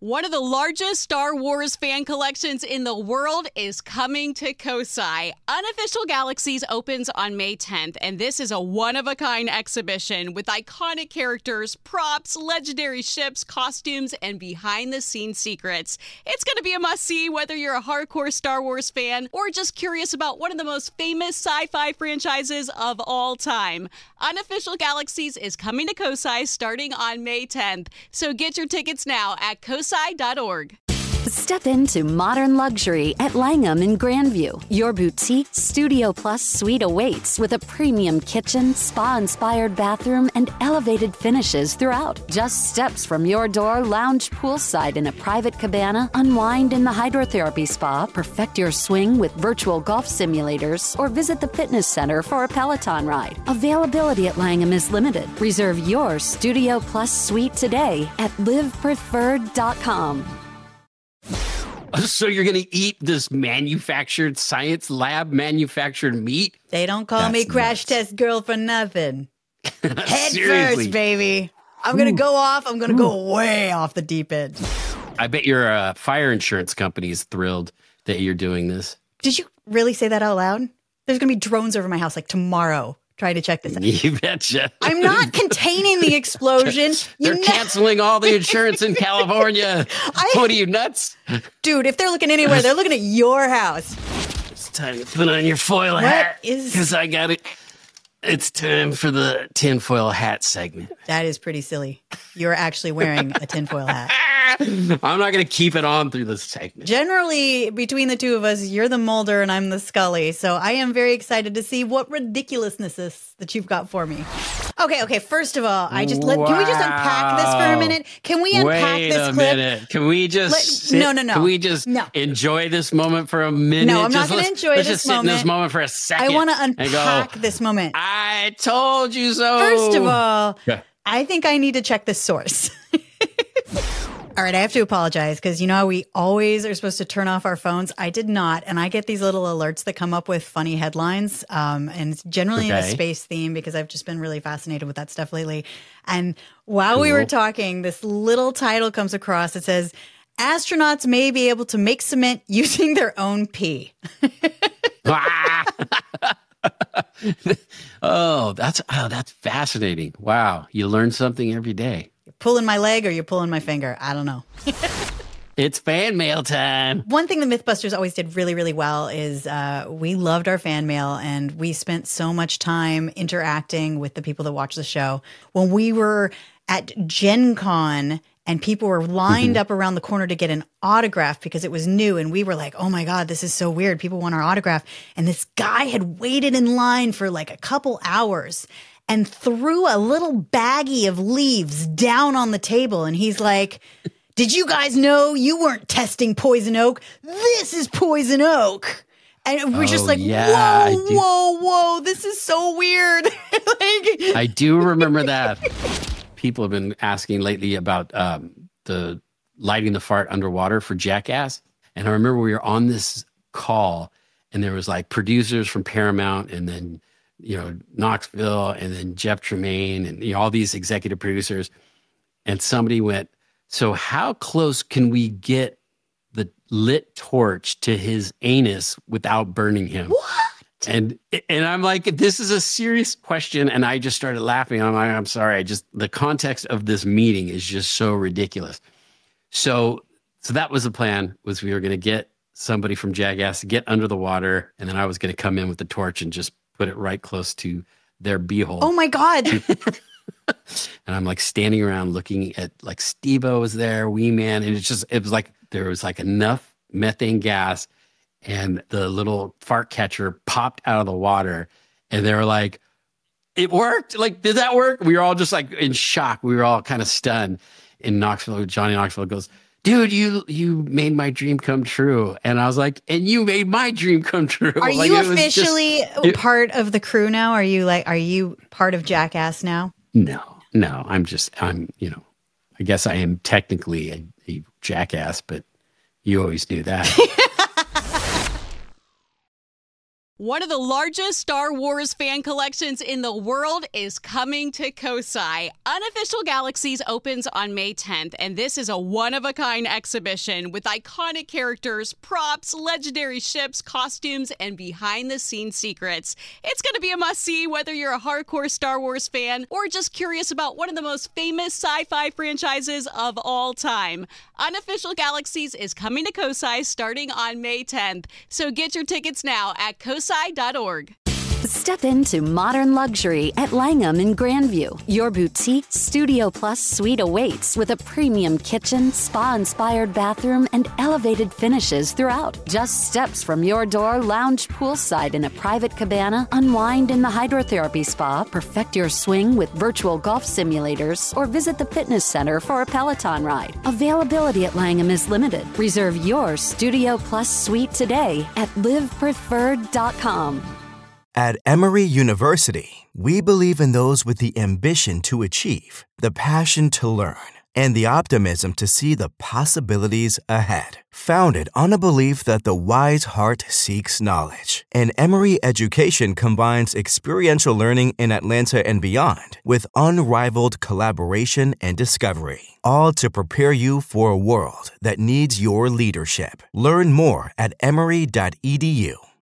One of the largest Star Wars fan collections in the world is coming to Kosai. Unofficial Galaxies opens on May 10th, and this is a one-of-a-kind exhibition with iconic characters, props, legendary ships, costumes, and behind-the-scenes secrets. It's going to be a must-see whether you're a hardcore Star Wars fan or just curious about one of the most famous sci-fi franchises of all time. Unofficial Galaxies is coming to Kosai starting on May 10th, so get your tickets now at kosai.org. Step into modern luxury at Langham in Grandview. Your boutique Studio Plus suite awaits with a premium kitchen, spa-inspired bathroom, and elevated finishes throughout. Just steps from your door, lounge poolside in a private cabana, unwind in the hydrotherapy spa, perfect your swing with virtual golf simulators, or visit the fitness center for a Peloton ride. Availability at Langham is limited. Reserve your Studio Plus suite today at livepreferred.com. So you're going to eat this manufactured science lab manufactured meat? They don't call me Crash Test Girl for nothing. Head first, baby. I'm going to go off. I'm going to go way off the deep end. I bet your fire insurance company is thrilled that you're doing this. Did you really say that out loud? There's going to be drones over my house like tomorrow. Try to check this out. You betcha. I'm not containing the explosion. They're canceling all the insurance in California. What are you, nuts? Dude, if they're looking anywhere, they're looking at your house. It's time to put on your foil hat. Because I got it. It's time for the tinfoil hat segment. That is pretty silly. You're actually wearing a tinfoil hat. I'm not going to keep it on through this segment. Generally, between the two of us, you're the Mulder and I'm the Scully. So I am very excited to see what ridiculousness is that you've got for me. Okay. First of all, can we just unpack this for a minute? Can we unpack this clip? Wait a minute. Can we just No. Can we just enjoy this moment for a minute? No, I'm not going to enjoy this moment. Let's just sit in this moment for a second. I want to unpack this moment. I told you so. First of all, I think I need to check the source. All right, I have to apologize because you know how we always are supposed to turn off our phones? I did not, and I get these little alerts that come up with funny headlines, and it's generally in the space theme because I've just been really fascinated with that stuff lately. And while we were talking, this little title comes across. It says, astronauts may be able to make cement using their own pee. That's fascinating. Wow, you learn something every day. Pulling my leg or you're pulling my finger. I don't know. It's fan mail time. One thing the Mythbusters always did really, really well is we loved our fan mail, and we spent so much time interacting with the people that watch the show. When we were at Gen Con and people were lined up around the corner to get an autograph because it was new, and we were like, oh my God, this is so weird. People want our autograph. And this guy had waited in line for like a couple hours and threw a little baggie of leaves down on the table. And he's like, did you guys know you weren't testing poison oak? This is poison oak. And we're just like, whoa, this is so weird. I do remember that. People have been asking lately about the lighting the fart underwater for Jackass. And I remember we were on this call and there was like producers from Paramount and then Knoxville, and then Jeff Tremaine, and all these executive producers. And somebody went, so how close can we get the lit torch to his anus without burning him? What? And I'm like, this is a serious question. And I just started laughing. I'm like, I'm sorry. The context of this meeting is just so ridiculous. So that was the plan, was we were going to get somebody from Jackass to get under the water. And then I was going to come in with the torch and just put it right close to their beehole. Oh my God. And I'm like standing around looking at like Steve-O was there, Wee Man. And it was like there was like enough methane gas and the little fart catcher popped out of the water. And they were like, it worked. Like, did that work? We were all just like in shock. We were all kind of stunned. In Knoxville, Johnny Knoxville goes, dude, you made my dream come true. And I was like, and you made my dream come true. Are you officially part of the crew now? Are you part of Jackass now? No, I guess I am technically a jackass, but you always knew that. One of the largest Star Wars fan collections in the world is coming to Kosai. Unofficial Galaxies opens on May 10th, and this is a one-of-a-kind exhibition with iconic characters, props, legendary ships, costumes, and behind-the-scenes secrets. It's going to be a must-see whether you're a hardcore Star Wars fan or just curious about one of the most famous sci-fi franchises of all time. Unofficial Galaxies is coming to Kosai starting on May 10th, so get your tickets now at kosai.org. Step into modern luxury at Langham in Grandview. Your boutique Studio Plus suite awaits with a premium kitchen, spa-inspired bathroom, and elevated finishes throughout. Just steps from your door, lounge poolside in a private cabana, unwind in the hydrotherapy spa, perfect your swing with virtual golf simulators, or visit the fitness center for a Peloton ride. Availability at Langham is limited. Reserve your Studio Plus suite today at livepreferred.com. At Emory University, we believe in those with the ambition to achieve, the passion to learn, and the optimism to see the possibilities ahead. Founded on a belief that the wise heart seeks knowledge, and Emory education combines experiential learning in Atlanta and beyond with unrivaled collaboration and discovery, all to prepare you for a world that needs your leadership. Learn more at emory.edu.